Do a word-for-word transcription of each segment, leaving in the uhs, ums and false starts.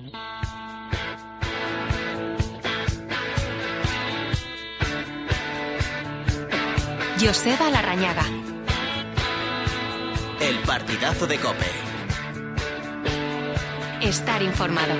Joseba Larrañaga. El partidazo de COPE. Estar informado.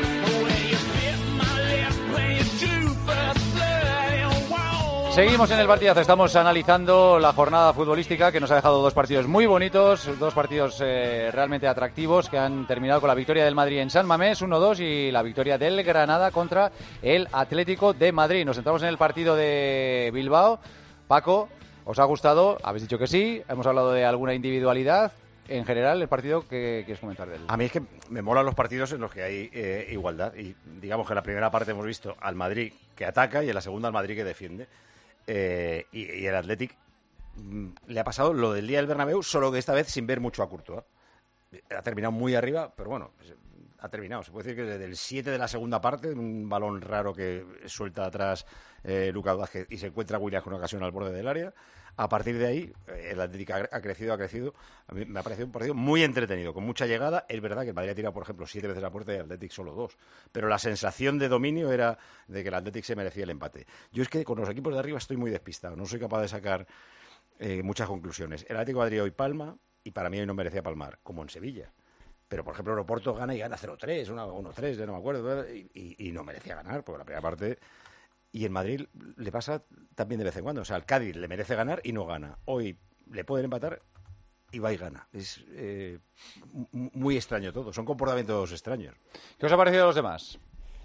Seguimos en el partidazo, estamos analizando la jornada futbolística que nos ha dejado dos partidos muy bonitos, dos partidos eh, realmente atractivos que han terminado con la victoria del Madrid en San Mamés, uno dos, y la victoria del Granada contra el Atlético de Madrid. Nos centramos en el partido de Bilbao. Paco, ¿os ha gustado? Habéis dicho que sí, hemos hablado de alguna individualidad. En general, el partido, ¿qué quieres comentar de él? A mí es que me molan los partidos en los que hay eh, igualdad. Y digamos que en la primera parte hemos visto al Madrid que ataca y en la segunda al Madrid que defiende. Eh, y, y el Athletic mm, le ha pasado lo del día del Bernabéu, solo que esta vez sin ver mucho a Courtois. Ha terminado muy arriba, pero bueno, pues, ha terminado. Se puede decir que desde el siete de la segunda parte, un balón raro que suelta atrás eh, Lucas Vázquez y se encuentra Williams con una ocasión al borde del área. A partir de ahí, el Atlético ha crecido, ha crecido. A mí me ha parecido un partido muy entretenido, con mucha llegada. Es verdad que el Madrid ha tirado, por ejemplo, siete veces a la puerta y el Atlético solo dos. Pero la sensación de dominio era de que el Atlético se merecía el empate. Yo es que con los equipos de arriba estoy muy despistado. No soy capaz de sacar eh, muchas conclusiones. El Atlético de Madrid hoy palma y para mí hoy no merecía palmar, como en Sevilla. Pero, por ejemplo, el Oporto gana y gana cero tres, uno tres, ya no me acuerdo, y, y, y no merecía ganar, porque la primera parte... Y en Madrid le pasa también de vez en cuando. O sea, al Cádiz le merece ganar y no gana. Hoy le pueden empatar y va y gana. Es eh, muy extraño todo. Son comportamientos extraños. ¿Qué os ha parecido a los demás?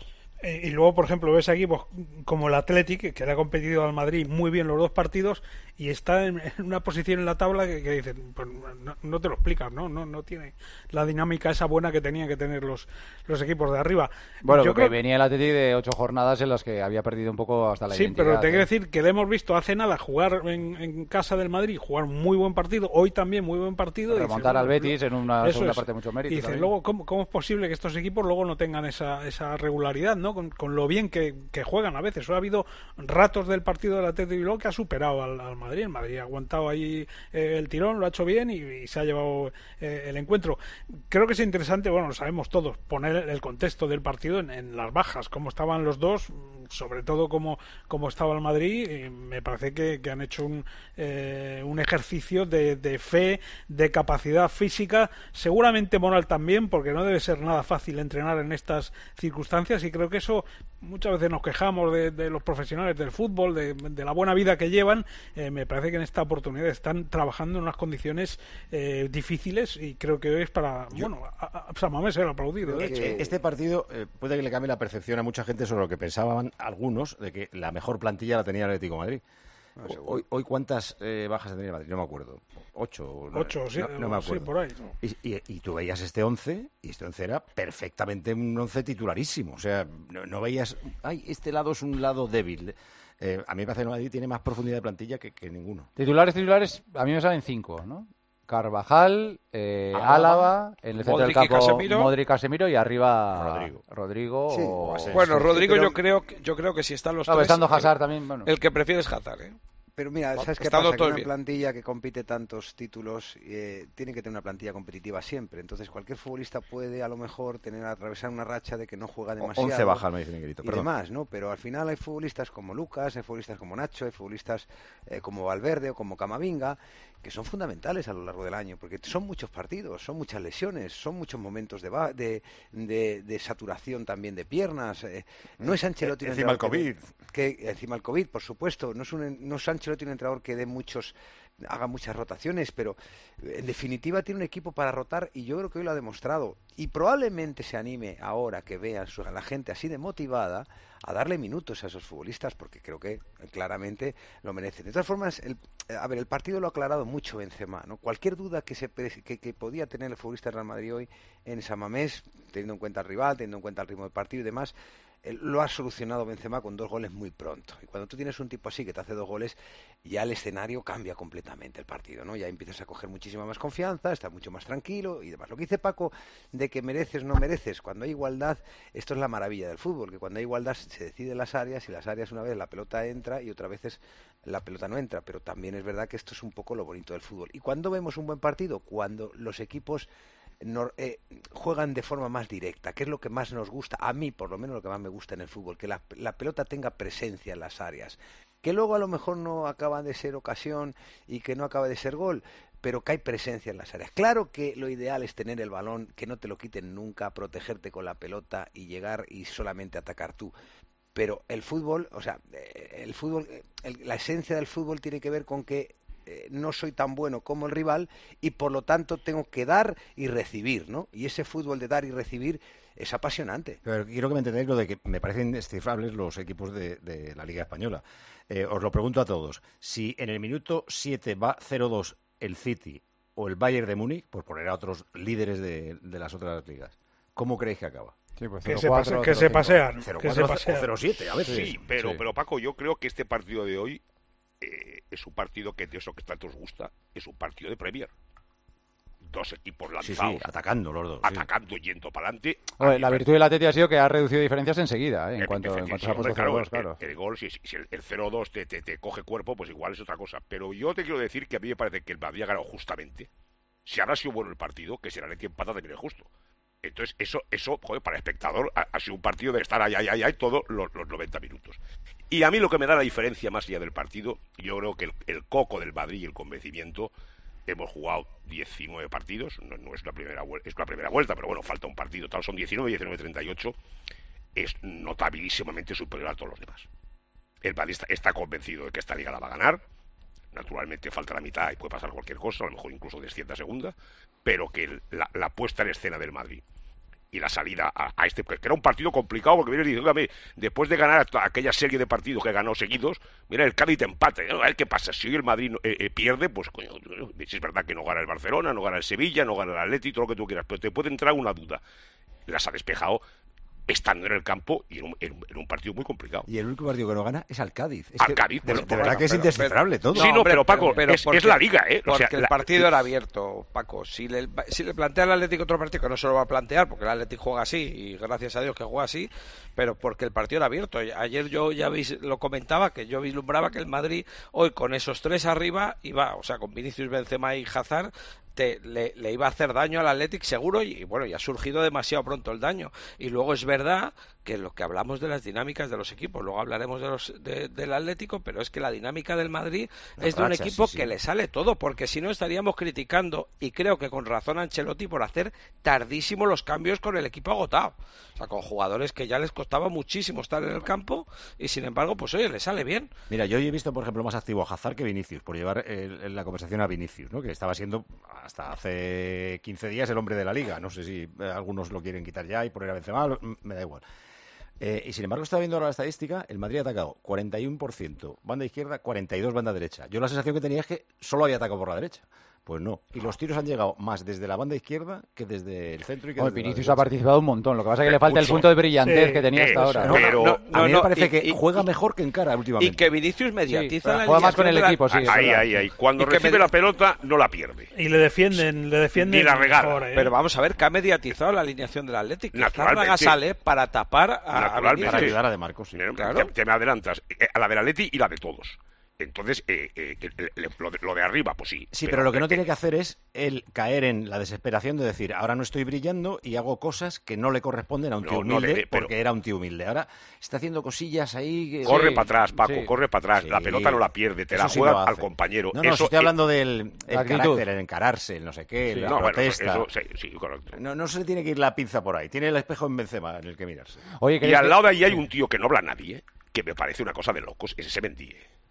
Eh, y luego, por ejemplo, ves equipos como el Athletic, que le ha competido al Madrid muy bien los dos partidos y está en, en una posición en la tabla que, que dicen, pues no, no te lo explicas, ¿no? No no tiene la dinámica esa buena que tenían que tener los, los equipos de arriba. Bueno, Yo porque creo... venía el Athletic de ocho jornadas en las que había perdido un poco hasta la sí, identidad. Sí, pero te ¿eh? quiero decir que le hemos visto hace nada jugar en, en casa del Madrid, jugar muy buen partido, hoy también muy buen partido. Remontar dices, al Betis en una segunda es. parte de mucho mérito. Y dices, luego, ¿cómo, ¿cómo es posible que estos equipos luego no tengan esa, esa regularidad, ¿no? Con, con lo bien Que, que juegan a veces. Ha habido ratos del partido del Atlético de Bilbao que ha superado al, al Madrid. El Madrid ha aguantado ahí eh, el tirón, lo ha hecho bien y, y se ha llevado eh, el encuentro. Creo que es interesante, bueno, lo sabemos todos, poner el contexto del partido en, en las bajas, cómo estaban los dos, sobre todo cómo, cómo estaba el Madrid. Y me parece que, que han hecho un, eh, un ejercicio de, de fe, de capacidad física, seguramente moral también, porque no debe ser nada fácil entrenar en estas circunstancias, y creo que eso muchas veces nos quejamos de, de los profesionales del fútbol, de, de la buena vida que llevan. Eh, me parece que en esta oportunidad están trabajando en unas condiciones eh, difíciles y creo que hoy es para, Yo, bueno, a, a San Mamés ser aplaudido. ¿eh? Este, este partido eh, puede que le cambie la percepción a mucha gente sobre lo que pensaban algunos de que la mejor plantilla la tenía el Atlético de Madrid. No, hoy, hoy ¿cuántas eh, bajas tenía el Madrid? No me acuerdo. Ocho. Ocho, no, sí, no, no me acuerdo. Sí, por ahí. No. Y, y, y tú veías este once, y este once era perfectamente un once titularísimo. O sea, no, no veías, ay, este lado es un lado débil. Eh, a mí me parece que el Madrid tiene más profundidad de plantilla que, que ninguno. Titulares, titulares, a mí me salen cinco, ¿no? Carvajal, eh, Álava, Álava, en el centro del campo Casemiro. Modric, Casemiro y arriba Rodrigo. Rodrigo sí. o Bueno, Rodrigo pero... yo creo que yo creo que si están los no, tres. Estando Hazard también, bueno. El que prefiere es Hazard, ¿eh? Pero mira, ¿sabes qué pasa? Que una plantilla que compite tantos títulos eh, tiene que tener una plantilla competitiva siempre. Entonces cualquier futbolista puede a lo mejor tener atravesar una racha de que no juega demasiado. once bajas, me dicen Grito, y demás, ¿no? Pero al final hay futbolistas como Lucas, hay futbolistas como Nacho, hay futbolistas eh, como Valverde o como Camavinga, que son fundamentales a lo largo del año, porque son muchos partidos, son muchas lesiones, son muchos momentos de de, de, de saturación también de piernas. Eh, no es Ancelotti eh, encima el COVID. Que, que, encima el COVID, por supuesto. No es un, no es Ancelotti un entrenador que dé muchos, haga muchas rotaciones, pero en definitiva tiene un equipo para rotar y yo creo que hoy lo ha demostrado. Y probablemente se anime ahora que vean a la gente así de motivada a darle minutos a esos futbolistas, porque creo que claramente lo merecen. De todas formas, el, a ver, el partido lo ha aclarado mucho Benzema, ¿no? Cualquier duda que se que, que podía tener el futbolista del Real Madrid hoy en San Mamés, teniendo en cuenta al rival, teniendo en cuenta el ritmo del partido y demás, lo ha solucionado Benzema con dos goles muy pronto. Y cuando tú tienes un tipo así que te hace dos goles, ya el escenario cambia completamente el partido, ¿no? Ya empiezas a coger muchísima más confianza, estás mucho más tranquilo y demás. Lo que dice Paco de que mereces o no mereces, cuando hay igualdad, esto es la maravilla del fútbol, que cuando hay igualdad se deciden las áreas y las áreas una vez la pelota entra y otra vez la pelota no entra. Pero también es verdad que esto es un poco lo bonito del fútbol. ¿Y cuando vemos un buen partido? Cuando los equipos no, eh, juegan de forma más directa, que es lo que más nos gusta, a mí por lo menos lo que más me gusta en el fútbol, que la, la pelota tenga presencia en las áreas, que luego a lo mejor no acaba de ser ocasión y que no acaba de ser gol, pero que hay presencia en las áreas. Claro que lo ideal es tener el balón, que no te lo quiten nunca, protegerte con la pelota y llegar y solamente atacar tú. Pero el fútbol, o sea, el fútbol, el, la esencia del fútbol tiene que ver con que eh, no soy tan bueno como el rival y por lo tanto tengo que dar y recibir, ¿no? Y ese fútbol de dar y recibir es apasionante. Pero quiero que me entendáis lo de que me parecen descifrables los equipos de, de la Liga Española. Eh, os lo pregunto a todos. Si en el minuto siete va cero dos el City o el Bayern de Múnich, por poner a otros líderes de, de las otras ligas, ¿cómo creéis que acaba? Sí, pues que, se pase, que se pasean. cero que cuatro se pasean. o cero siete a veces. Sí, pero, sí. pero Paco, yo creo que este partido de hoy eh, es un partido que de eso que tanto os gusta, es un partido de Premier. Dos equipos lanzados. Sí, sí, atacando los dos. Atacando, sí. Yendo para adelante. Oye, la virtud del Atleti ha sido que ha reducido diferencias enseguida, ¿eh? en, cuanto, en cuanto se ha puesto claro, cero dos, claro. El, el gol, si, si el, el cero dos te, te, te coge cuerpo, pues igual es otra cosa. Pero yo te quiero decir que a mí me parece que el Madrid ha ganado justamente. Si habrá sido bueno el partido, que será el que empata también es justo. Entonces, eso, eso joder, para el espectador ha, ha sido un partido de estar ahí, ahí, ahí, ahí todos los, los noventa minutos. Y a mí lo que me da la diferencia más allá del partido, yo creo que el, el coco del Madrid y el convencimiento, hemos jugado diecinueve partidos, no, no es la primera vuelta, es la primera vuelta, pero bueno, falta un partido, tal, son diecinueve, diecinueve, treinta y ocho, es notabilísimamente superior a todos los demás. El Madrid está, está convencido de que esta liga la va a ganar. Naturalmente falta la mitad y puede pasar cualquier cosa, a lo mejor incluso descienda segunda, pero que el, la, la puesta en escena del Madrid y la salida a, a este, que era un partido complicado, porque vienes diciendo, después de ganar aquella serie de partidos que ganó seguidos, mira, el Cádiz empate, ¿no? A ver qué pasa, si hoy el Madrid eh, eh, pierde, pues coño, si es verdad que no gana el Barcelona, no gana el Sevilla, no gana el Atleti, todo lo que tú quieras, pero te puede entrar una duda, las ha despejado estando en el campo y en un, en, en un partido muy complicado. Y el único partido que no gana es al Cádiz. Es al que, Cádiz. De, Bueno, de bueno, verdad que es pero, indescifrable pero, todo. Sí, no, hombre, pero Paco, pero, pero es, porque, es la liga, ¿eh? Porque o sea, el la, partido era abierto, Paco. Si le, si le plantea el Atlético otro partido, que no se lo va a plantear, porque el Atlético juega así, y gracias a Dios que juega así, pero porque el partido era abierto. Ayer yo ya veis, lo comentaba, que yo vislumbraba que el Madrid hoy con esos tres arriba iba, o sea, con Vinicius, Benzema y Hazard, Te, le, le iba a hacer daño al Athletic seguro y bueno, y ha surgido demasiado pronto el daño. Y luego es verdad que lo que hablamos de las dinámicas de los equipos, luego hablaremos de los de, del Atlético, pero es que la dinámica del Madrid la es racha, de un equipo sí, sí. que le sale todo, porque si no estaríamos criticando, y creo que con razón a Ancelotti, por hacer tardísimo los cambios con el equipo agotado. O sea, con jugadores que ya les costaba muchísimo estar en el campo y sin embargo, pues oye, le sale bien. Mira, yo he visto, por ejemplo, más activo a Hazard que Vinicius, por llevar el, la conversación a Vinicius, ¿no? Que estaba siendo hasta hace quince días el hombre de la liga. No sé si algunos lo quieren quitar ya y poner a Benzema, me da igual. Eh, y sin embargo, estaba viendo ahora la estadística, el Madrid ha atacado cuarenta y uno por ciento banda izquierda, cuarenta y dos banda derecha. Yo la sensación que tenía es que solo había atacado por la derecha. Pues no. Y los tiros han llegado más desde la banda izquierda que desde el centro y que oh, desde Vinicius ha participado un montón. Lo que pasa es que le falta Mucho. el punto de brillantez Sí. que tenía hasta Eh, ahora. no, ¿no? pero- No, a no, mí no, me parece y- que y- juega mejor que encara últimamente. Y que Vinicius mediatiza Sí, la juega más con el alineación equipo, sí. de la- ahí, es verdad. ahí, ahí. Cuando Y que recibe me- la pelota, no la pierde. Y le defienden, le defienden Ni la regala. mejor, ¿eh? Pero vamos a ver que ha mediatizado la alineación del Atlético. Naturalmente. Zárraga sale para tapar a, a Naturalmente. Vinicius. Para ayudar a De Marcos, sí. Te, Claro. te me adelantas eh, a la del Atleti y la de todos. Entonces, eh, eh, eh, eh, lo, de, lo de arriba, pues sí. Sí, pero lo que no eh, tiene que hacer es el caer en la desesperación de decir, ahora no estoy brillando y hago cosas que no le corresponden a un No, tío no humilde, le- pero- porque era un tío humilde. Ahora está haciendo cosillas ahí que... Corre Sí, para atrás, Paco, sí. corre para atrás. Sí. La pelota no la pierde, te Eso la sí juega lo hace. al compañero. No, no, Eso, si estoy eh, hablando del el la actitud. carácter, el encararse, el no sé qué, sí, la no, bueno, protesta. eso, sí, sí, correcto. No, no se le tiene que ir la pinza por ahí. Tiene el espejo en Benzema en el que mirarse. Oye, Y ¿crees al que- lado de ahí hay un tío que no habla a nadie, que me parece una cosa de locos, ese se Mendy.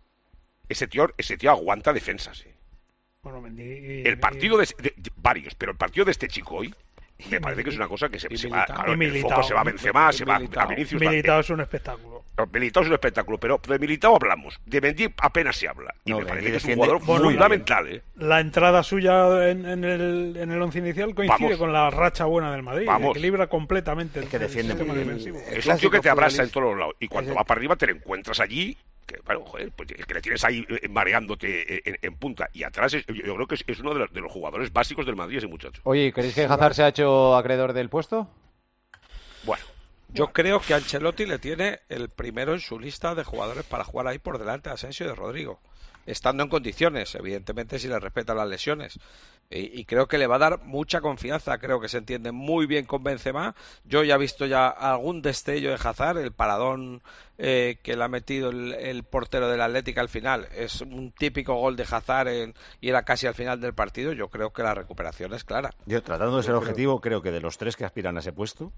Ese tío, ese tío aguanta defensas. eh. Bueno, Mendy y- El partido de, de- de- varios, pero el partido de este chico hoy me parece que es una cosa que se, Y se va, Militao. claro, Y el Militao. foco se va a Benzema, se va Militao. a Vinicius. Militao es un espectáculo. va- Militao es un espectáculo, pero de Militao hablamos, de Mendy apenas se habla. Y No, me Mendy parece que es un defiende jugador muy fundamental. ¿eh? La entrada suya en, en el, en el once inicial coincide Vamos. con la racha buena del Madrid. Vamos. Equilibra completamente el, que el defiende sistema muy bien. defensivo. El Es un tío que te clásico abraza en futbolista. todos los lados. Y cuando Es va el- para arriba te lo encuentras allí, que bueno, joder, pues el que le tienes ahí eh, mareándote eh, en, en punta. Y atrás es- yo, yo creo que es, es uno de los, de los jugadores básicos del Madrid ese muchacho. Oye, ¿creéis que Hazard se ha hecho acreedor del puesto? Bueno, Yo creo que Ancelotti le tiene el primero en su lista de jugadores para jugar ahí por delante de Asensio y de Rodrigo, estando en condiciones, evidentemente si le respeta las lesiones. Y, y creo que le va a dar mucha confianza, creo que se entiende muy bien con Benzema. Yo ya he visto ya algún destello de Hazard, el paradón eh, que le ha metido el, el portero del Atlético al final, es un típico gol de Hazard en, y era casi al final del partido. Yo creo que la recuperación es clara. Yo, tratando de ser objetivo, creo que de los tres que aspiran a ese puesto,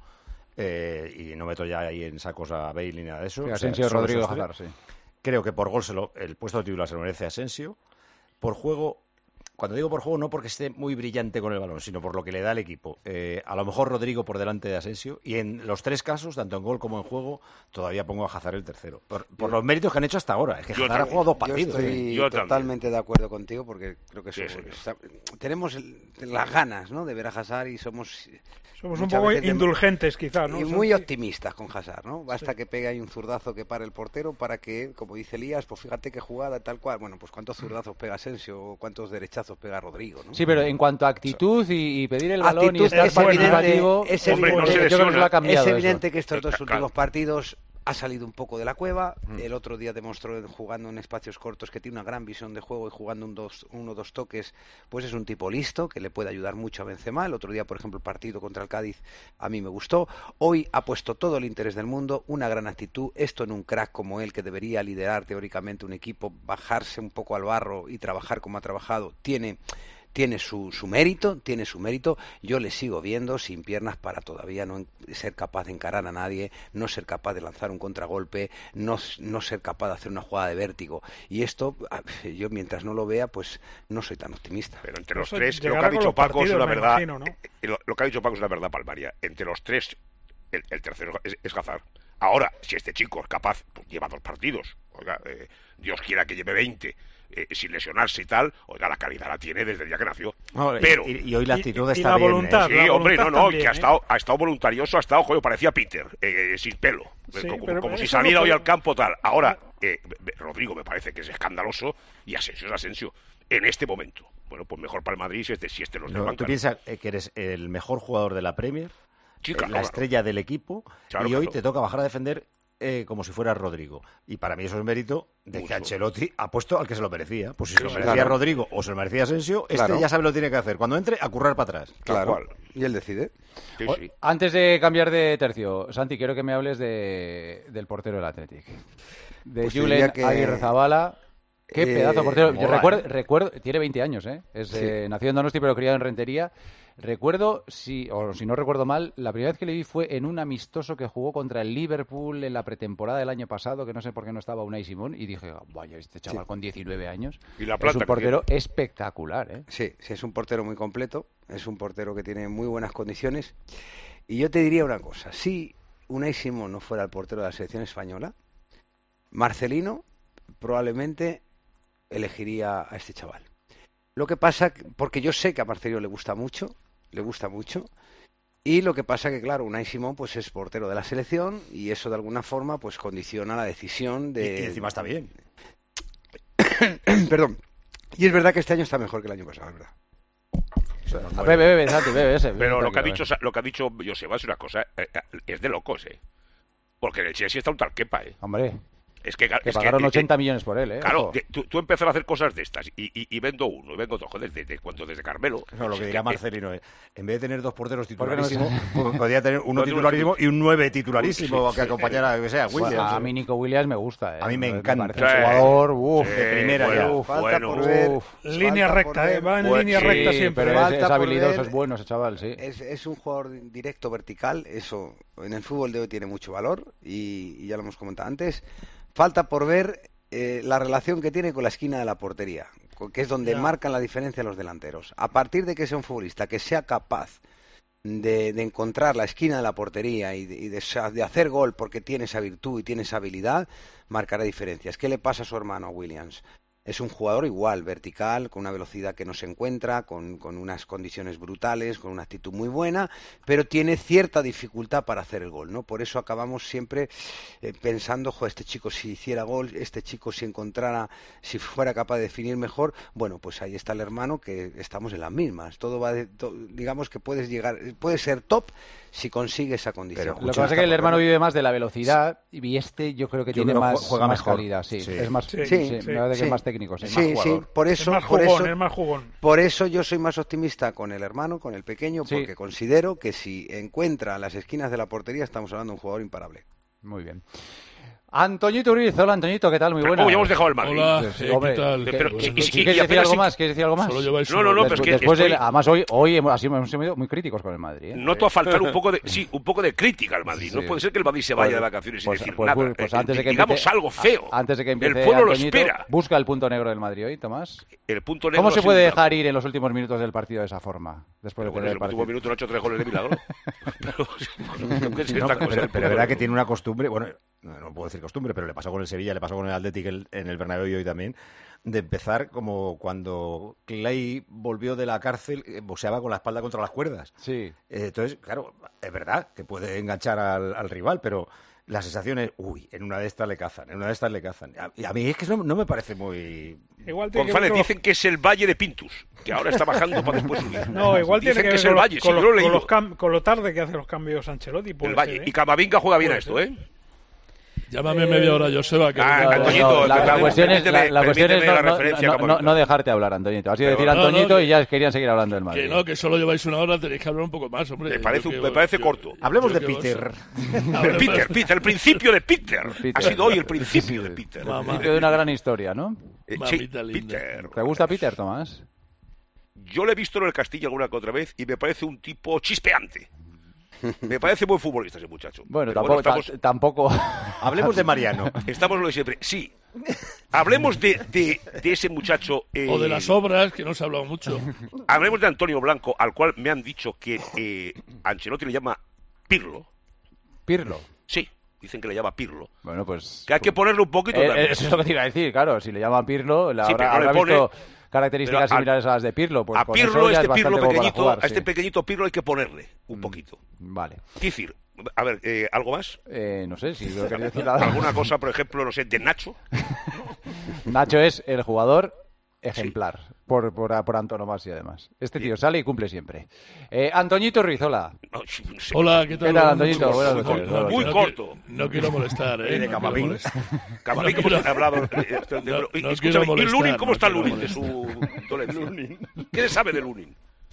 eh, y no meto ya ahí en sacos a Bale ni nada de eso, Sí, o sea, Asensio, solo Rodrigo, esos tres, Hazard, sí. creo que por gol se lo, el puesto de titular se lo merece Asensio. Por juego, cuando digo por juego, no porque esté muy brillante con el balón, sino por lo que le da al equipo. Eh, a lo mejor Rodrigo por delante de Asensio, y en los tres casos, tanto en gol como en juego, todavía pongo a Hazard el tercero. Por, por los méritos que han hecho hasta ahora. Es que Yo Hazard ha también. jugado dos Yo partidos. estoy Yo totalmente también. de acuerdo contigo porque creo que Sí, somos- señor. está- tenemos el- las ganas, ¿no?, de ver a Hazard y somos Somos un muchas poco veces de- indulgentes, quizá, ¿no? y Son- muy optimistas con Hazard, ¿no? Basta Sí. que pegue ahí un zurdazo que pare el portero para que, como dice Elías, pues fíjate qué jugada tal cual. Bueno, pues cuántos zurdazos pega Asensio o cuántos derechazos pega Rodrigo, ¿no? Sí, pero en cuanto a actitud y, y pedir el balón Actitud y estar es evidente, participativo, es Hombre, no yo se creo que lo ha lesiona. cambiado Es eso. evidente que estos dos Claro. últimos partidos ha salido un poco de la cueva. El otro día demostró jugando en espacios cortos que tiene una gran visión de juego y jugando un dos, uno o dos toques, pues es un tipo listo que le puede ayudar mucho a Benzema. El otro día, por ejemplo, el partido contra el Cádiz a mí me gustó. Hoy ha puesto todo el interés del mundo, una gran actitud. Esto en un crack como él, que debería liderar teóricamente un equipo, bajarse un poco al barro y trabajar como ha trabajado, tiene... tiene su, su mérito, tiene su mérito. Yo le sigo viendo sin piernas para todavía no en- ser capaz de encarar a nadie, no ser capaz de lanzar un contragolpe, no, s- no ser capaz de hacer una jugada de vértigo. Y esto, ah, yo mientras no lo vea, pues no soy tan optimista. Pero entre Por los eso tres, lo que llegará ha con dicho los Paco es partidos, una me verdad. imagino, ¿no? eh, Lo, lo que ha dicho Paco es una verdad palmaria. Entre los tres, el, el tercero es, es Hazard. Ahora, si este chico es capaz, pues lleva dos partidos. Oiga, eh, Dios quiera que lleve veinte. Eh, sin lesionarse y tal, oiga, la calidad la tiene desde el día que nació. No, y- Pero, y, y hoy la Y- actitud y está la bien. voluntad. ¿eh? sí, la hombre, no, voluntad no, también, que ha ¿eh? estado, ha estado voluntarioso, ha estado, joder, parecía Peter, eh, sin pelo. Sí, como pero como si eso no saliera hoy puede- al campo tal. Ahora, eh, Rodrigo me parece que es escandaloso y Asensio es Asensio. En este momento. Bueno, pues mejor para el Madrid si este, si este los No, desbancan. tú piensas eh, que eres el mejor jugador de la Premier, Sí, eh, claro, la claro. estrella del equipo, Claro, y hoy claro. te toca bajar a defender eh, como si fuera Rodrigo. Y para mí eso es mérito de que Mucho. Ancelotti ha puesto al que se lo merecía. Pues si se lo Claro. merecía Rodrigo o se lo merecía Asensio, Claro. este ya sabe lo que tiene que hacer. Cuando entre, a currar para atrás. Tal Claro. cual. Y él decide. Sí, O- sí. Antes de cambiar de tercio, Santi, quiero que me hables de, del portero del Athletic. De Pues te Julen diría que- Aguirrezabala. Qué Eh, pedazo de portero. Yo mola, recuerdo, ¿eh? recuerdo, tiene veinte años, ¿eh? Es, Sí. eh, nació en Donosti, pero criado en Rentería. Recuerdo, si, o si no recuerdo mal, la primera vez que le vi fue en un amistoso que jugó contra el Liverpool en la pretemporada del año pasado, que no sé por qué no estaba Unai Simón, y dije, vaya, este chaval con diecinueve años. Y la Es planta un que portero espectacular, ¿eh? Sí, sí, es un portero muy completo, es un portero que tiene muy buenas condiciones. Y yo te diría una cosa, si Unai Simón no fuera el portero de la selección española, Marcelino probablemente elegiría a este chaval. Lo que pasa, porque yo sé que a Marcelino le gusta mucho, le gusta mucho, y lo que pasa que, claro, Unai Simón pues es portero de la selección y eso de alguna forma pues condiciona la decisión Y, de... y encima está bien. Perdón. Y es verdad que este año está mejor que el año pasado, es verdad. Bebe, bebe, Santi, bebe ese. Pero bebe, lo que ha bebe. dicho Sa- lo que ha dicho Joseba es una cosa, eh, eh, es de locos, ¿eh? Porque en el Chelsea está un tal Kepa, ¿eh? Hombre, Es que, que es que- pagaron es que- ochenta millones por él, ¿eh? Claro, Ojo. que tú, tú empezar a hacer cosas de estas y, y, y vendo uno y vendo otro, joder, desde cuando desde Carmelo. No, lo Es que dirá que- Marcelino es, en vez de tener dos porteros qué no se- titularísimos, pues podría tener uno No, titularísimo y un nueve titularísimo Sí, que sí, acompañara, que sea, Bueno, Williams. a mí Nico Williams me gusta, ¿eh? A mí me Me encanta. parece un Sí. jugador, uff. de primera bueno, ya. uf, Falta bueno. por ver. Uf. Línea Falta por recta, ver. ¿eh? Va en Pues línea sí, recta Sí, siempre. pero es, Falta es por habilidoso, ver. es bueno ese chaval, sí. Es, es un jugador directo, vertical, eso en el fútbol de hoy tiene mucho valor y, y ya lo hemos comentado antes. Falta por ver eh, la relación que tiene con la esquina de la portería, co- que es donde Ya. marcan la diferencia los delanteros. A partir de que sea un futbolista que sea capaz de, de encontrar la esquina de la portería y, de, y de sa- de hacer gol porque tiene esa virtud y tiene esa habilidad, marcará diferencias. ¿Qué le pasa a su hermano Williams? Es un jugador igual, vertical, con una velocidad que no se encuentra, con, con unas condiciones brutales, con una actitud muy buena, pero tiene cierta dificultad para hacer el gol, ¿no? Por eso acabamos siempre eh, pensando, jo, este chico si hiciera gol, este chico si encontrara, si fuera capaz de definir mejor, bueno, pues ahí está el hermano que estamos en las mismas. Todo va, de, to- digamos que puedes llegar, puedes ser top si consigue esa condición. Pero, Lo que pasa es que el hermano vive más de la velocidad y este yo creo que Yo tiene creo más, juega más mejor. calidad, sí. Sí. Es más, Sí, sí, sí, me parece que sí. es más técnico, sí, Sí, más sí, jugador. por Es eso, más por jugón, eso, es más jugón. por eso yo soy más optimista con el hermano, con el pequeño, Sí. porque considero que si encuentra las esquinas de la portería estamos hablando de un jugador imparable. Muy bien. Antoñito Ruiz, hola Antoñito, ¿qué tal? Muy Pero, buena. oh, ya hemos dejado el Madrid. Hola, Sí, eh, hombre, ¿qué tal? pero- Buenas y- y- noches. ¿Sí, ¿Quieres decir apenas algo sí- más? ¿Quieres decir algo más? Solo lleváis No, una no, no, hora. pero es Después, que después estoy- de- además hoy, hoy hemos, así hemos sido muy críticos con el Madrid, ¿eh? Noto a faltar un poco de, sí, un poco de crítica al Madrid. No Sí. puede ser que el Madrid se vaya Pues- de vacaciones pues- sin decir pues- nada. pues Eh, antes de que digamos empiece- algo feo. a- Antes de que empiece el pueblo lo Antoñito, espera. busca el punto negro del Madrid hoy, Tomás. El punto negro ¿Cómo se ha puede sido- dejar ir en los últimos minutos del partido de esa forma? Después Pero de bueno, tener en el el partido. último minuto no ha hecho tres goles de milagro. Pero, ¿qué es No, esta pero, cosa? pero es verdad que tiene una costumbre, bueno, no, no puedo decir costumbre, pero le pasó con el Sevilla, le pasó con el Athletic el- en el Bernabéu y hoy también, de empezar como cuando Clay volvió de la cárcel, eh, boxeaba con la espalda contra las cuerdas. Sí. Eh, entonces, claro, es verdad que puede enganchar al, al rival, pero la sensación es, uy, en una de estas le cazan, en una de estas le cazan. A- Y a, mí es que no, no me parece muy... Igual tiene que González, ver con- dicen que es el Valle de Pintus, que ahora está bajando para después subir. No, igual Dicen tiene que ver es con, el lo- Valle, sí, con yo lo- lo he con leído. los cam- con lo tarde que hace los cambios Ancelotti. puede El Valle. ser, ¿eh? Y Camavinga juega bien a Puede esto, ser. ¿eh? Llámame media hora, Joseba, que Ah, venga, Antoñito, No, la, la perdón, cuestión es, la, permíteme- la cuestión es permíteme no, la referencia no- a no- Camavinga. no dejarte hablar, Antoñito. Has ido a decir Pero no, Antoñito no, que- y ya querían seguir hablando del Madrid. que no, que solo lleváis una hora, tenéis que hablar un poco más, hombre. Me parece Yo un- que me vos- parece yo- corto. Hablemos yo de que vos- Peter. Hablemos- Peter, Peter, el principio de Peter. Peter. Ha sido hoy el principio de Peter. Mamá. Principio de una gran historia, ¿no? Eh, sí, Mamita linda. Peter. ¿Te gusta Peter, Tomás? Yo le he visto en el Castilla alguna que otra vez y me parece un tipo chispeante. Me parece buen futbolista ese muchacho. Bueno, Pero tampoco, estamos, ta- tampoco. Hablemos de Mariano. estamos lo de siempre. Sí. Hablemos de, de, de ese muchacho. eh, O de las obras, que no se ha hablado mucho. Hablemos de Antonio Blanco, al cual me han dicho que eh, Ancelotti le llama Pirlo. Pirlo. Sí, dicen que le llama Pirlo. Bueno, pues. Que hay que ponerle un poquito. Eh, también. eh, eso es lo que te iba a decir, claro. Si le llaman Pirlo, la Sí, habrá, pero no le habrá pone- visto características pero a- similares a las de Pirlo. Pues a con Pirlo, eso ya este es bastante Pirlo como para pequeñito, jugar, a este sí. pequeñito Pirlo hay que ponerle un poquito. Vale. ¿Qué decir? A ver, eh, ¿algo más? Eh, no sé si lo queréis decir nada. ¿Alguna cosa, por ejemplo, no sé, de Nacho? Nacho es el jugador ejemplar, por, por, por antonomasia, además. Este tío sale y cumple siempre. Eh, Antoñito Ruiz, hola. No, sí, no sé. Hola, ¿qué tal? ¿Qué tal, Buenas Antoñito? noches. Buenas No, noches, no, buenas Muy no corto. quiero- No quiero molestar, ¿eh? Y de No quiero Camavinga. molestar. Camavinga, No hemos quiero- hablado. eh, de- de- No- y- no escúchame, quiero ¿y molestar, Lunin? ¿Cómo no está quiero Lunin de su dolencia? ¿Qué le sabe de Lunin?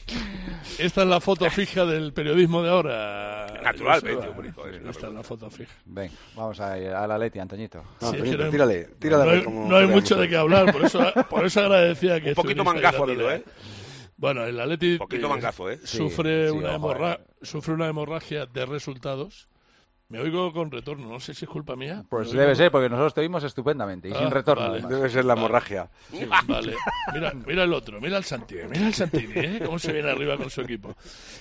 Esta es la foto fija del periodismo de ahora. Naturalmente, Joseba. hombre, joder, la Esta es verdad. la foto fija. Ven, vamos a, a la Leti, Antoñito. No, Sí, es Antoñito, que no hay- tírale, tírale a No ver hay, cómo no hay peleamos mucho de hoy. qué hablar, por eso, por eso agradecía que Un poquito estuvierais ahí mangazo ha dándole. habido, ¿eh? Bueno, el Atleti Un poquito eh, mangazo, ¿eh? sufre, Sí, una sí, ojo, hemorra- eh. sufre una hemorragia de resultados. Me oigo con retorno, no sé si es culpa mía. Pues Me oigo- debe ser, porque nosotros te oímos estupendamente y Ah, sin retorno. vale. además. Debe ser la hemorragia. Vale, mira, mira el otro, mira el Santini, mira el Santini, ¿eh? Cómo se viene arriba con su equipo.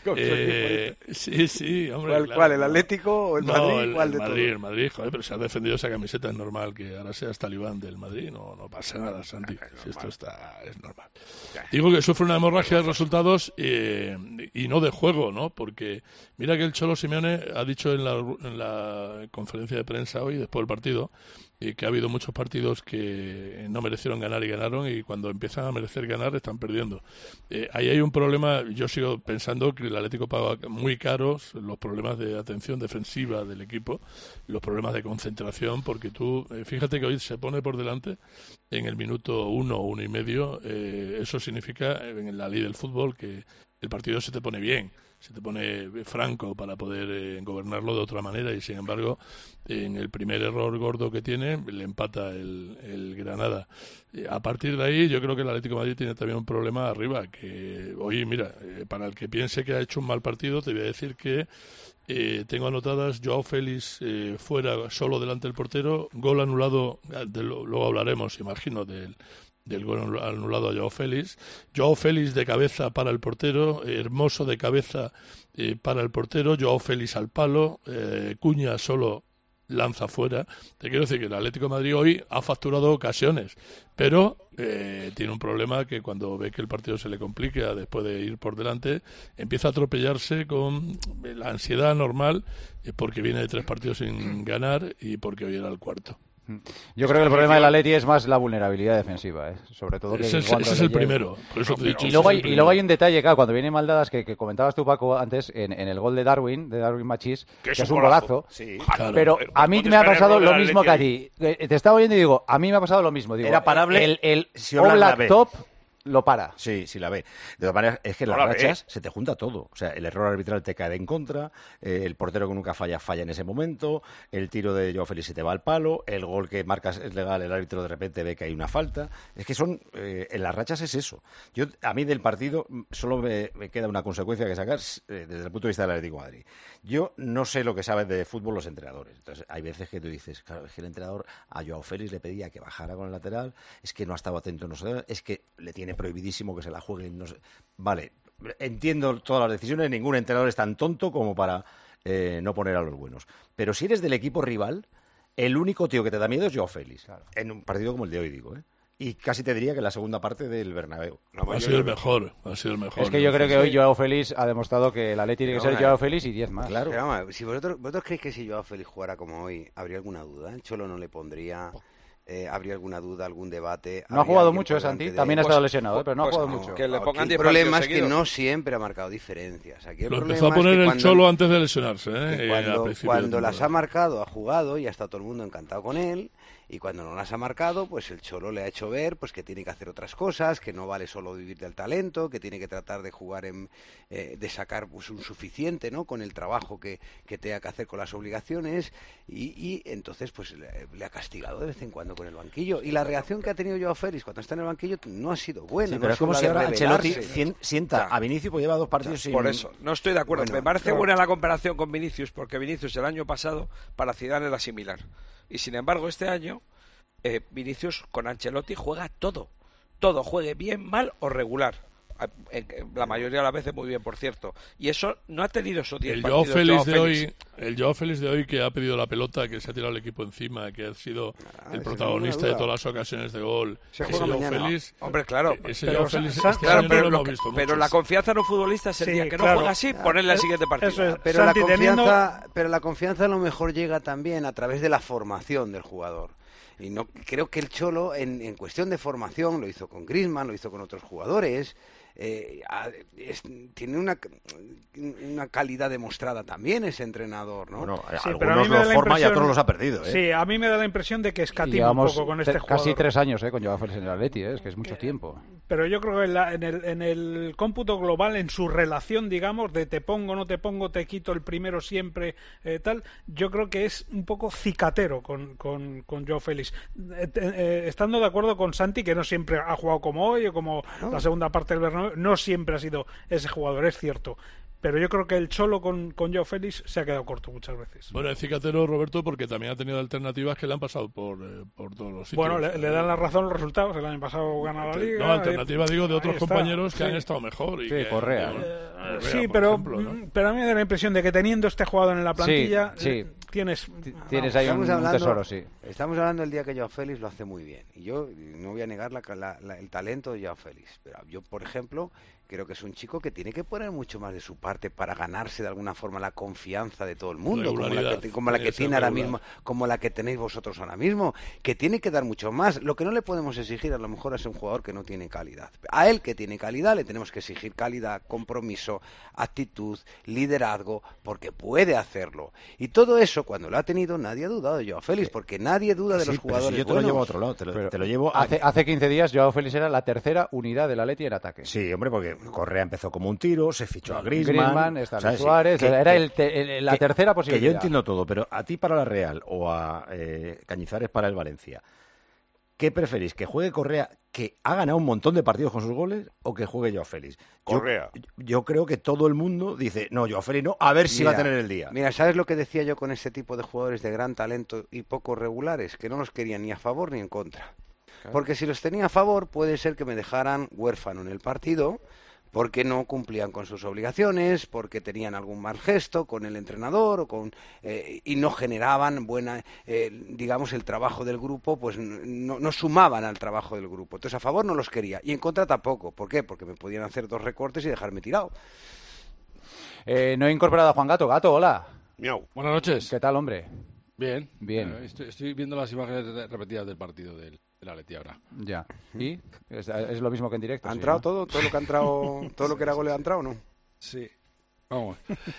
Eh, sí, sí, hombre. ¿Cuál, claro. cuál, el Atlético o el No, Madrid? el, ¿Cuál el de Madrid, el todos? Madrid, joder, pero se ha defendido esa camiseta, es normal que ahora seas talibán del Madrid, no, no pasa nada, Santi, si esto está, es normal. Digo que sufre una hemorragia de resultados eh, y no de juego, ¿no? Porque mira que el Cholo Simeone ha dicho en la, en la conferencia de prensa hoy, después del partido, eh, que ha habido muchos partidos que no merecieron ganar y ganaron, y cuando empiezan a merecer ganar están perdiendo. Eh, ahí hay un problema, yo sigo pensando que el Atlético paga muy caros los problemas de atención defensiva del equipo, los problemas de concentración, porque tú, eh, fíjate que hoy se pone por delante en el minuto uno o uno y medio, eh, eso significa en la ley del fútbol que el partido se te pone bien, se te pone franco para poder eh, gobernarlo de otra manera, y sin embargo en el primer error gordo que tiene le empata el, el Granada. Eh, a partir de ahí yo creo que el Atlético de Madrid tiene también un problema arriba, que hoy mira, eh, para el que piense que ha hecho un mal partido te voy a decir que eh, tengo anotadas Joao Félix eh, fuera solo delante del portero, gol anulado, de lo, luego hablaremos imagino del del gol anulado a Joao Félix, Joao Félix de cabeza para el portero, Hermoso de cabeza eh, para el portero, Joao Félix al palo, eh, Cuña solo lanza fuera. Te quiero decir que el Atlético de Madrid hoy ha facturado ocasiones, pero eh, tiene un problema que cuando ve que el partido se le complica después de ir por delante, empieza a atropellarse con la ansiedad normal, eh, porque viene de tres partidos sin ganar y porque hoy era el cuarto. Yo creo que el problema del Atleti es más la vulnerabilidad defensiva, ¿eh? Sobre todo que ese, es, ese es el primero. Por eso te he dicho, y, luego hay, el y luego hay un detalle, claro, cuando vienen mal dadas que, que comentabas tú, Paco, antes en, en el gol de Darwin, de Darwin Machís, que, que es un golazo. golazo sí, claro. Pero a mí me ha pasado lo mismo que a ti. Te estaba oyendo y digo, a mí me ha pasado lo mismo. Digo, era parable. El, el si Oblak top lo para. Sí, sí la ve. De todas maneras, es que en las rachas se te junta todo. O sea, el error arbitral te cae en contra, eh, el portero que nunca falla, falla en ese momento, el tiro de Joao Félix se te va al palo, el gol que marcas es legal, el árbitro de repente ve que hay una falta. Es que son, eh, en las rachas es eso. Yo, a mí del partido solo me, me queda una consecuencia que sacar eh, desde el punto de vista del Atlético de Madrid. Yo no sé lo que saben de fútbol los entrenadores. Entonces, hay veces que tú dices, claro, es que el entrenador a Joao Félix le pedía que bajara con el lateral, es que no ha estado atento, no sé, es que le tiene prohibidísimo que se la jueguen, no sé. Vale, entiendo todas las decisiones, ningún entrenador es tan tonto como para eh, no poner a los buenos. Pero si eres del equipo rival, el único tío que te da miedo es Joao Félix. Claro. En un partido como el de hoy, digo, ¿eh? Y casi te diría que en la segunda parte del Bernabéu. Ha sido el mejor, ha sido el mejor. Es que yo creo que hoy Joao Félix ha demostrado que el Atleti tiene que ser Joao Félix y diez más. Claro. Pero, vamos, si vosotros, vosotros creéis que si Joao Félix jugara como hoy, ¿habría alguna duda? El Cholo no le pondría... Eh, ¿Habría alguna duda, algún debate? No ha jugado mucho, Santi. De... También ha estado lesionado, pues, pero no ha jugado no, mucho. Que le pongan el problema es que no siempre ha marcado diferencias. Aquí el Lo empezó a poner es que el cuando, Cholo antes de lesionarse. ¿eh? Cuando, cuando las ha marcado, ha jugado y ha estado todo el mundo encantado con él. Y cuando no las ha marcado, pues el Cholo le ha hecho ver pues que tiene que hacer otras cosas, que no vale solo vivir del talento, que tiene que tratar de jugar, en, eh, de sacar pues un suficiente, ¿no? Con el trabajo que, que tenga que hacer con las obligaciones. Y, y entonces pues le, le ha castigado de vez en cuando con el banquillo. Y la reacción que ha tenido Joao Félix cuando está en el banquillo no ha sido buena. Sí, pero no es como si ahora Ancelotti sienta ya. a Vinicius, pues lleva dos partidos ya, sin... Por eso, no estoy de acuerdo. Bueno, Me parece pero... buena la comparación con Vinicius, porque Vinicius el año pasado para Zidane era similar. Y sin embargo este año eh, Vinicius con Ancelotti juega todo. Todo, juegue bien, mal o regular. La mayoría de las veces muy bien, por cierto. Y eso no ha tenido esos diez partidos. Joao Félix de hoy, el Joao Félix de hoy que ha pedido la pelota, que se ha tirado el equipo encima, que ha sido ah, el protagonista de todas las ocasiones de gol. Se ese Joao Félix, hombre, claro. Ese Joao Félix este claro, pero, no lo, lo hemos visto pero mucho. la confianza en los futbolistas es el sí, día que claro. no juega así, ponerle al siguiente partido. Eso es. Pero, Santi, la confianza, teniendo... pero la confianza a lo mejor llega también a través de la formación del jugador. Y no creo que el Cholo, en, en cuestión de formación, lo hizo con Griezmann, lo hizo con otros jugadores. Eh, es, tiene una, una calidad demostrada también ese entrenador, ¿no? Bueno, sí, algunos los forma y otros los ha perdido, ¿eh? Sí, a mí me da la impresión de que escatima un poco con este te, jugador. Casi tres años, ¿eh? Con Joao Félix en el Atleti, ¿eh? Es que es mucho tiempo. Pero yo creo que en, la, en, el, en el cómputo global, en su relación, digamos, de te pongo, no te pongo, te quito el primero siempre, eh, tal, yo creo que es un poco cicatero con, con, con Joao Félix. Eh, eh, estando de acuerdo con Santi, que no siempre ha jugado como hoy, o como no. la segunda parte del Bernabéu, no siempre ha sido ese jugador, es cierto. Pero yo creo que el Cholo con, con Joao Félix se ha quedado corto muchas veces. Bueno, es cicatero, Roberto, porque también ha tenido alternativas que le han pasado por, eh, por todos los sitios. Bueno, le, le dan la razón los resultados. El año pasado gana la Liga. No, alternativa, digo, de otros está, compañeros que sí. han estado mejor. Y sí, que, Correa. Que, eh, Correa, sí, por pero, ejemplo, ¿no? pero a mí me da la impresión de que teniendo este jugador en la plantilla, sí, sí. Eh, tienes, tienes ahí un, hablando, un tesoro, sí. Estamos hablando del día que Joao Félix lo hace muy bien. Y yo no voy a negar la, la, la, el talento de Joao Félix. Pero yo, por ejemplo, creo que es un chico que tiene que poner mucho más de su parte para ganarse de alguna forma la confianza de todo el mundo, como la que, como la que tiene ahora mismo, como la que tenéis vosotros ahora mismo, que tiene que dar mucho más. Lo que no le podemos exigir a lo mejor es un jugador que no tiene calidad. A él que tiene calidad le tenemos que exigir calidad, compromiso, actitud, liderazgo, porque puede hacerlo. Y todo eso, cuando lo ha tenido, nadie ha dudado de Joao Félix, porque nadie duda de sí, los jugadores si yo te buenos. lo llevo a otro lado, te lo, pero, te lo llevo a... hace, hace quince días Joao Félix era la tercera unidad del Atleti en ataque. Sí, hombre, porque Correa empezó como un tiro, se fichó a Griezmann, Griezmann está ¿sabes? Suárez, que, era el te, el, la que, tercera posibilidad. Que yo entiendo todo, pero a ti para la Real o a eh, Cañizares para el Valencia, ¿qué preferís? ¿Que juegue Correa, que ha ganado un montón de partidos con sus goles, o que juegue Joao Félix? Correa. Yo, yo creo que todo el mundo dice, no, Joao Félix no, a ver si mira, va a tener el día. Mira, ¿sabes lo que decía yo con ese tipo de jugadores de gran talento y poco regulares? Que no los quería ni a favor ni en contra. Claro. Porque si los tenía a favor, puede ser que me dejaran huérfano en el partido, porque no cumplían con sus obligaciones, porque tenían algún mal gesto con el entrenador o con eh, y no generaban buena, eh, digamos, el trabajo del grupo, pues no, no sumaban al trabajo del grupo. Entonces a favor no los quería y en contra tampoco. ¿Por qué? Porque me podían hacer dos recortes y dejarme tirado. Eh, no he incorporado a Juan Gato. Gato, hola. Miau. Buenas noches. ¿Qué tal, hombre? Bien, Bien. Bueno, estoy, estoy viendo las imágenes repetidas del partido del, del Atleti ahora. Ya. ¿Y? Es, es lo mismo que en directo. ¿Ha sí, entrado ¿no? todo? ¿Todo lo que ha entrado, todo lo que era gol ha entrado o no? Sí. Vamos.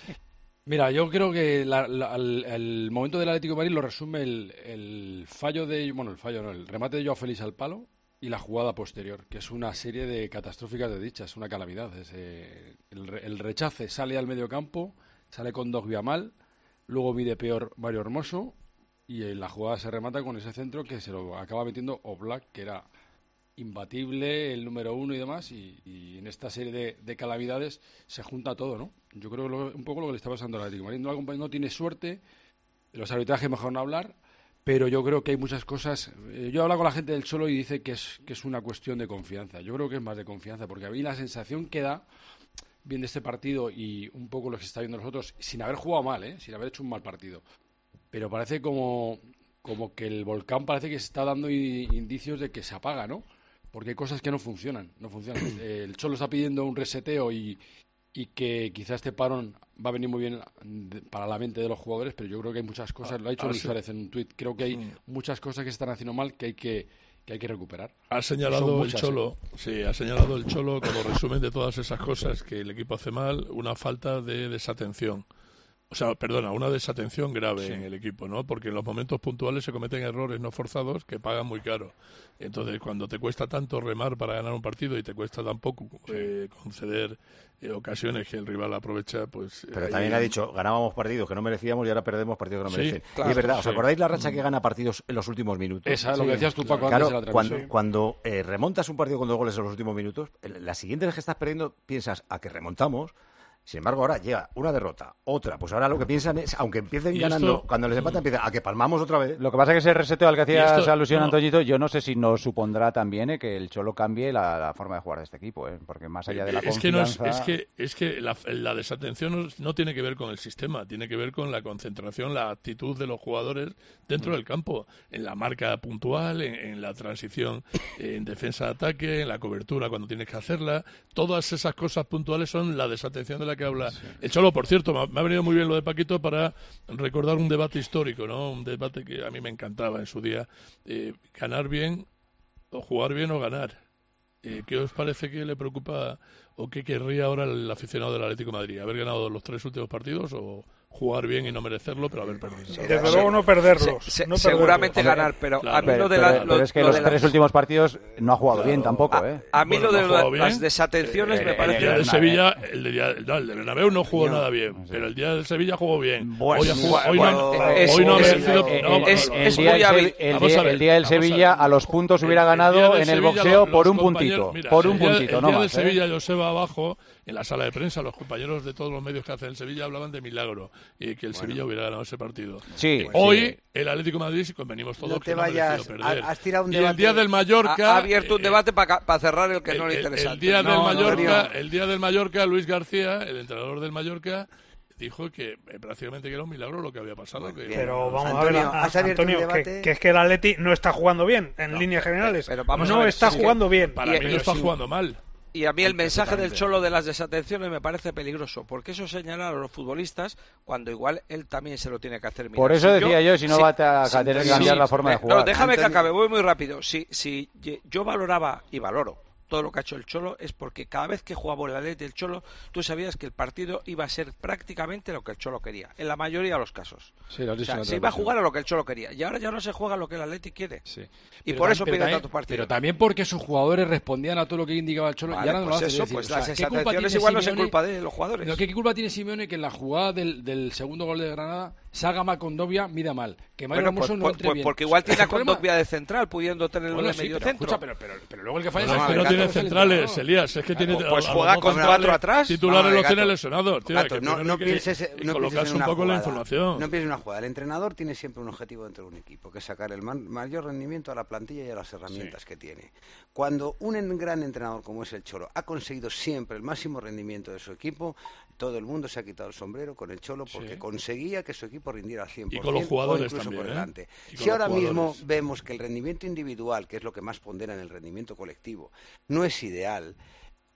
Mira, yo creo que la, la, el, el momento del Atlético de Madrid lo resume el, el fallo de... Bueno, el fallo no, el remate de Joao Félix al palo y la jugada posterior, que es una serie de catastróficas de dichas, es una calamidad. Es, eh, el, el rechace sale al medio campo, sale con Dogbia mal, luego mide peor Mario Hermoso y en la jugada se remata con ese centro que se lo acaba metiendo Oblak, que era imbatible, el número uno y demás, y, y en esta serie de, de calamidades se junta todo, ¿no? Yo creo que lo, un poco lo que le está pasando al Atlético de Madrid. No, no tiene suerte, los arbitrajes mejor no hablar, pero yo creo que hay muchas cosas. Eh, yo he hablado con la gente del Cholo y dice que es, que es una cuestión de confianza. Yo creo que es más de confianza, porque a mí la sensación que da viendo este partido y un poco lo que se está viendo nosotros, sin haber jugado mal, ¿eh? Sin haber hecho un mal partido, pero parece como, como que el volcán parece que está dando indicios de que se apaga, ¿no? Porque hay cosas que no funcionan, no funcionan. El Cholo está pidiendo un reseteo y, y que quizás este parón va a venir muy bien para la mente de los jugadores, pero yo creo que hay muchas cosas, lo ha dicho Luis Suárez en un tuit, creo que hay muchas cosas que se están haciendo mal que hay que, que, hay que recuperar. Ha señalado el Cholo, sí, ha señalado el Cholo como resumen de todas esas cosas que el equipo hace mal, una falta de desatención. O sea, perdona, una desatención grave sí. en el equipo, ¿no? Porque en los momentos puntuales se cometen errores no forzados que pagan muy caro. Entonces, cuando te cuesta tanto remar para ganar un partido y te cuesta tan poco eh, conceder eh, ocasiones que el rival aprovecha, pues... Pero ahí... también ha dicho, ganábamos partidos que no merecíamos y ahora perdemos partidos que no merecen. Sí, claro, y es verdad, sí. ¿os acordáis la racha que gana partidos en los últimos minutos? Esa es sí. lo que decías tú, Paco, claro, antes de la cuando, transmisión. cuando eh, remontas un partido con dos goles en los últimos minutos, la siguiente vez que estás perdiendo piensas a que remontamos. Sin embargo, ahora llega una derrota, otra. Pues ahora lo que piensan es, aunque empiecen ganando, esto... cuando les empatan, empieza a que palmamos otra vez. Lo que pasa es que ese reseteo al que hacías esto... alusión, no. Antoñito, yo no sé si nos supondrá también eh, que el Cholo cambie la, la forma de jugar de este equipo, eh, porque más allá de la es confianza... Que no es, es que, es que la, la desatención no, no tiene que ver con el sistema, tiene que ver con la concentración, la actitud de los jugadores dentro del campo, en la marca puntual, en, en la transición, en defensa-ataque, en la cobertura cuando tienes que hacerla. Todas esas cosas puntuales son la desatención de la que habla sí. el Cholo. Por cierto, me ha venido muy bien lo de Paquito para recordar un debate histórico, ¿no? Un debate que a mí me encantaba en su día. Eh, ganar bien, o jugar bien o ganar. Eh, ¿Qué os parece que le preocupa o qué querría ahora el aficionado del Atlético de Madrid? ¿Haber ganado los tres últimos partidos o jugar bien y no merecerlo, pero haber perdido? Sí, desde luego no perderlos. Se, se, no seguramente perderlos. ganar, pero claro, a mí pero, lo de la... Pero, lo, pero es que lo los de tres la... últimos partidos no ha jugado claro. bien tampoco, a, ¿eh? A mí bueno, lo de no la, bien. las desatenciones Eh, me eh, parece... El día eh, del eh, Sevilla, el de, no, el de Bernabéu no jugó no, nada bien, sí. pero el día del Sevilla jugó bien. Bueno, hoy, ha jugado, hoy, bueno, no, es- hoy no ha es- merecido... es- no, es- no, no, es no. día muy del hábil. Sevi- el Vamos día, a ver, el día del vamos a ver. Sevilla a los puntos hubiera El- el día ganado del en el Sevilla, boxeo los- por los un compañeros- puntito. mira, por un el día- puntito, el no día más. del ¿eh? Sevilla, Joseba abajo, en la sala de prensa, los compañeros de todos los medios que hacen el Sevilla hablaban de milagro y que el Sevilla hubiera ganado ese partido. Sí, Eh, Hoy, sí. el Atlético de Madrid, si convenimos todos No que te no ha merecido vayas, perder. has tirado un y debate- el día del Mallorca... Ha, ha abierto un eh, debate para cerrar el que el, no le el- interesa. el día No, del no, Mallorca, no. el día del Mallorca, Luis García, el entrenador del Mallorca, dijo que eh, prácticamente que era un milagro lo que había pasado. Que, Pero vamos Antonio, a ver, a- has abierto un Antonio, que, debate- que es que el Atleti no está jugando bien, en No, líneas generales. pero vamos a no ver, está sí, sí. jugando bien. para Y- mí no pero está sí. jugando mal. Y a mí el mensaje del Totalmente. Cholo de las desatenciones me parece peligroso, porque eso señala a los futbolistas cuando igual él también se lo tiene que hacer mirar. Por eso Si decía yo, si no si- va a si- tener que si- cambiar si- la forma de eh, jugar. No, déjame Antonio- que acabe, voy muy rápido. Si, si ye- yo valoraba y valoro todo lo que ha hecho el Cholo es porque cada vez que jugaba el Atleti el Cholo, tú sabías que el partido iba a ser prácticamente lo que el Cholo quería, en la mayoría de los casos. Sí, lo has O dicho sea, en la se iba a transmisión. jugar a lo que el Cholo quería, y ahora ya no se juega lo que el Atleti quiere. Sí. Y Pero por tam- eso pero pierde también- tantos partidos. Pero también porque sus jugadores respondían a todo lo que indicaba el Cholo y Vale, ahora no pues lo hacen. eso, Es decir, pues o sea, las ¿qué culpa desatenciones tiene igual no es Simeone? culpa de los jugadores. Pero ¿qué culpa tiene Simeone que en la jugada del, del segundo gol de Granada salga mal con Dobia, mida mal? Que Mario Bueno, pues, Hermoso no pues- entre pues bien. porque igual tiene a ¿Es el problema? Kondogbia de central, pudiendo tenerlo Bueno, de sí, medio pero, centro. escucha, pero, pero, pero luego el que falla No, es es el que no entrenador, tiene es el centrales, entrenador. Elías, es que tiene... Pues a- a juega los con centrales cuatro atrás. Titulares Vamos a ver, los tiene Gato. lesionados, tío. Gato, que no, primero no hay que- pienses, y no pienses colocarse en un una poco en la jugada. información. No pienses en una jugada. El entrenador tiene siempre un objetivo dentro de un equipo, que es sacar el man- mayor rendimiento a la plantilla y a las herramientas que tiene. Cuando un en- gran entrenador como es el Cholo ha conseguido siempre el máximo rendimiento de su equipo, todo el mundo se ha quitado el sombrero con el Cholo porque Sí. conseguía que su equipo rindiera al cien por ciento Y con los jugadores o incluso también, por ¿eh? delante. Y con Si los ahora mismo jugadores. vemos que el rendimiento individual, que es lo que más pondera en el rendimiento colectivo, no es ideal,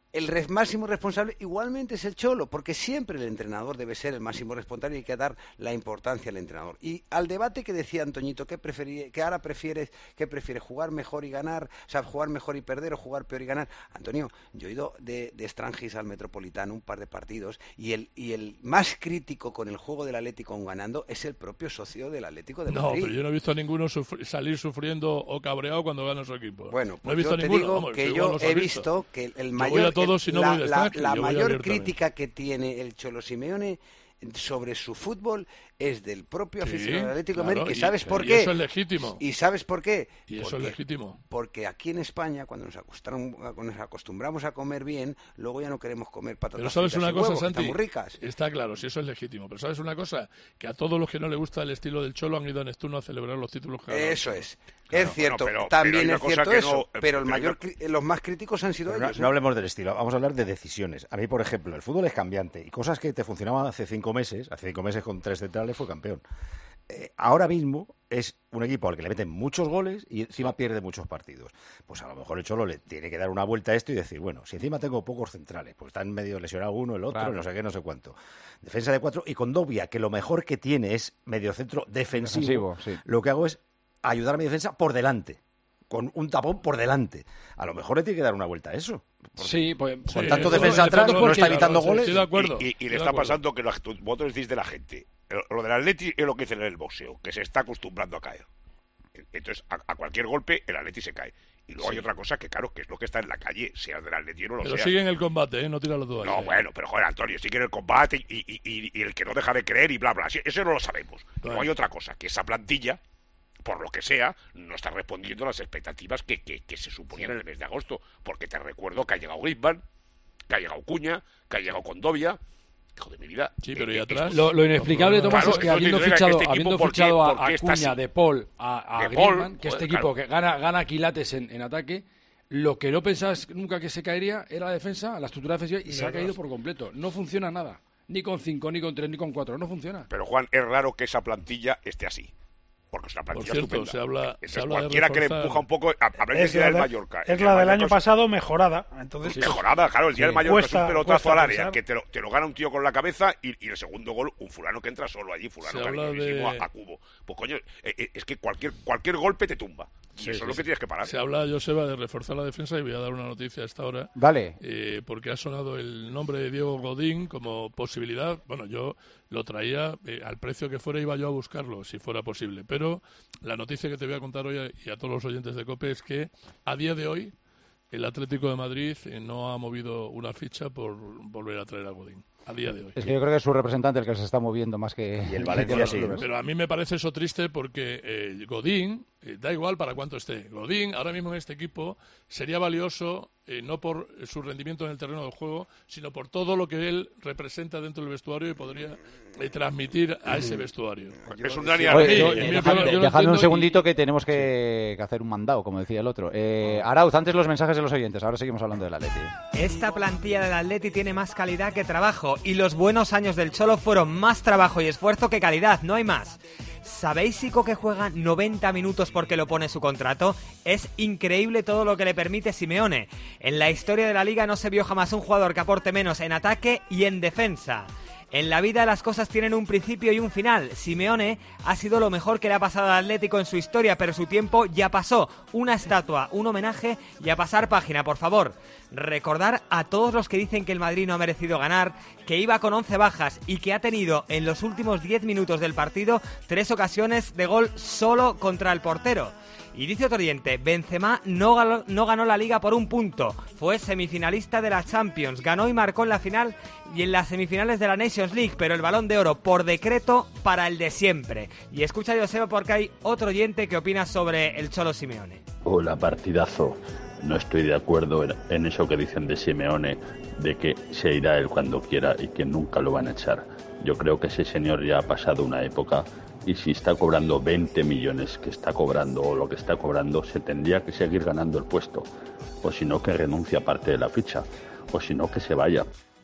el res- máximo responsable igualmente es el Cholo, porque siempre el entrenador debe ser el máximo responsable y hay que dar la importancia al entrenador. Y al debate que decía Antoñito, ¿qué, preferí, que ahora prefieres, qué prefieres, jugar mejor y ganar, o sea, jugar mejor y perder o jugar peor y ganar? Antonio, yo he ido de, de Strangis al Metropolitano un par de partidos y el, y el más crítico con el juego del Atlético ganando es el propio socio del Atlético de Madrid. No, pero yo no he visto a ninguno sufri- salir sufriendo o cabreado cuando gana su equipo. Bueno, pues no he visto yo a te ninguno. digo Vamos, que igual yo los he has visto que el, el Yo mayor, voy a todos y no la, voy de la, Strangis, la yo voy mayor abiertamente. crítica que tiene el Cholo Simeone sobre su fútbol es del propio Sí, aficionado del Atlético de claro, Madrid, que y- sabes por y qué. eso es legítimo. ¿Y sabes por qué? Y eso porque, es legítimo. Porque aquí en España, cuando nos, acostum- cuando nos acostumbramos a comer bien, luego ya no queremos comer patatas Pero sabes fritas una y cosa, huevos, que Santi, están muy ricas. está claro, si eso es legítimo, pero sabes una cosa, que a todos los que no les gusta el estilo del Cholo han ido a Neptuno a celebrar los títulos que ha ganado. Eso es. Claro, es cierto, bueno, pero- también pero hay una es cosa cierto que eso, no- pero el pero mayor, hay cri- los más críticos han sido Pero no, ellos. no ¿eh? hablemos del estilo, vamos a hablar de decisiones. A mí, por ejemplo, el fútbol es cambiante y cosas que te funcionaban hace cinco meses, hace cinco meses con tres centrales fue campeón. Eh, ahora mismo es un equipo al que le meten muchos goles y encima pierde muchos partidos. Pues a lo mejor el Cholo le tiene que dar una vuelta a esto y decir, bueno, si encima tengo pocos centrales, pues están medio lesionado uno, el otro, Claro. no sé qué, no sé cuánto. Defensa de cuatro y con Dobia, que lo mejor que tiene es mediocentro defensivo, Defensivo, sí. lo que hago es ayudar a mi defensa por delante, con un tapón por delante. A lo mejor le tiene que dar una vuelta a eso. Sí, pues... Con Sí, tanto eso- defensa eso atrás, no no está porque- evitando sí, goles. Estoy de acuerdo. Y, y- y estoy le de está acuerdo. pasando que lo, vosotros decís de la gente. Lo, lo del Atleti es lo que dicen en el boxeo, que se está acostumbrando a caer. Entonces, a, a cualquier golpe, el Atleti se cae. Y luego Sí. hay otra cosa que, claro, que es lo que está en la calle, sea del Atleti o no lo Pero sea. sigue en el combate, ¿eh? No tira la toalla. No, bueno, pero joder, Antonio, sigue en el combate y, y- y- y el que no deja de creer y bla, bla. Sí, eso no lo sabemos. Luego Bueno. hay otra cosa, que esa plantilla, por lo que sea, no está respondiendo a las expectativas que, que- que se suponían en el mes de agosto. Porque te recuerdo que ha llegado Griezmann, que ha llegado Cuña, que ha llegado Condovia. Hijo de mi vida. Sí, pero Eh, ¿y eh, atrás? esto- Lo, lo inexplicable, Tomás, Claro, es que esto habiendo significa fichado, que este equipo, habiendo ¿por qué- fichado a, por qué a está Cuña, así? De Paul, a, a De Paul, Griezmann, que este joder, equipo claro. que gana, gana quilates en, en ataque, lo que no pensabas nunca que se caería era la defensa, la estructura defensiva, y se ha caído por completo. No funciona nada. Ni con cinco, ni con tres, ni con cuatro. No funciona. Pero Juan, es raro que esa plantilla esté así. Porque es una Por plantilla cierto, estupenda. se habla, Entonces, se habla de cualquiera que le reforzar- empuja un poco, a- habrá que Es decir la, del de- Mallorca. es El la del Mallorca año es- pasado mejorada. Entonces, Mejorada, claro, el día del Mallorca Cuesta- es un pelotazo cuesta al área, pensar. que te lo, te lo gana un tío con la cabeza y, y el segundo gol, un fulano que entra solo allí, fulano Se habla cariñosísimo de- a, a cubo. Pues coño, eh, eh, es que cualquier cualquier golpe te tumba. Y Sí, eso sí, es lo sí. que tienes que parar. Se habla, Joseba, de reforzar la defensa y voy a dar una noticia a esta hora. Vale. Eh, porque ha sonado el nombre de Diego Godín como posibilidad. Bueno, yo lo traía eh, al precio que fuera, iba yo a buscarlo, si fuera posible. Pero la noticia que te voy a contar hoy a- y a todos los oyentes de COPE es que a día de hoy el Atlético de Madrid eh, no ha movido una ficha por volver a traer a Godín. A día de hoy. Es que yo creo que es su representante el que se está moviendo más que... Y el que Valencia los sí, ¿no? clubes. Pero a mí me parece eso triste porque eh, Godín, eh, da igual para cuánto esté, Godín ahora mismo en este equipo sería valioso eh, no por su rendimiento en el terreno del juego, sino por todo lo que él representa dentro del vestuario y podría eh, transmitir a ese vestuario. Es un Dani Oye, Alves. yo- en mi dejadme opinión, yo lo dejadme un entiendo segundito y- que tenemos que, que hacer un mandado, como decía el otro. Eh, Arauz, antes los mensajes de los oyentes, ahora seguimos hablando del Atleti. Esta plantilla del Atleti tiene más calidad que trabajo y los buenos años del Cholo fueron más trabajo y esfuerzo que calidad, no hay más. ¿Sabéis si Coque juega noventa minutos porque lo pone su contrato? Es increíble todo lo que le permite Simeone. En la historia de la liga no se vio jamás un jugador que aporte menos en ataque y en defensa. En la vida las cosas tienen un principio y un final. Simeone ha sido lo mejor que le ha pasado al Atlético en su historia, pero su tiempo ya pasó. Una estatua, un homenaje y a pasar página, por favor. Recordar a todos los que dicen que el Madrid no ha merecido ganar, que iba con once bajas y que ha tenido en los últimos diez minutos del partido tres ocasiones de gol solo contra el portero. Y dice otro oyente, Benzema no ganó, no ganó la Liga por un punto, fue semifinalista de la Champions, ganó y marcó en la final y en las semifinales de la Nations League, pero el Balón de Oro por decreto para el de siempre. Y escucha, Joseba, porque hay otro oyente que opina sobre el Cholo Simeone. Hola, partidazo. No estoy de acuerdo en, en eso que dicen de Simeone, de que se irá él cuando quiera y que nunca lo van a echar. Yo creo que ese señor ya ha pasado una época y si está cobrando veinte millones que está cobrando o lo que está cobrando, se tendría que seguir ganando el puesto. O si no, que renuncie a parte de la ficha. O si no, que se vaya.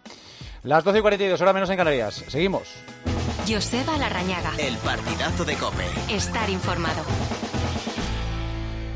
Las doce y cuarenta y dos, hora menos en Canarias. Seguimos. Joseba Larrañaga. El partidazo de COPE. Estar informado.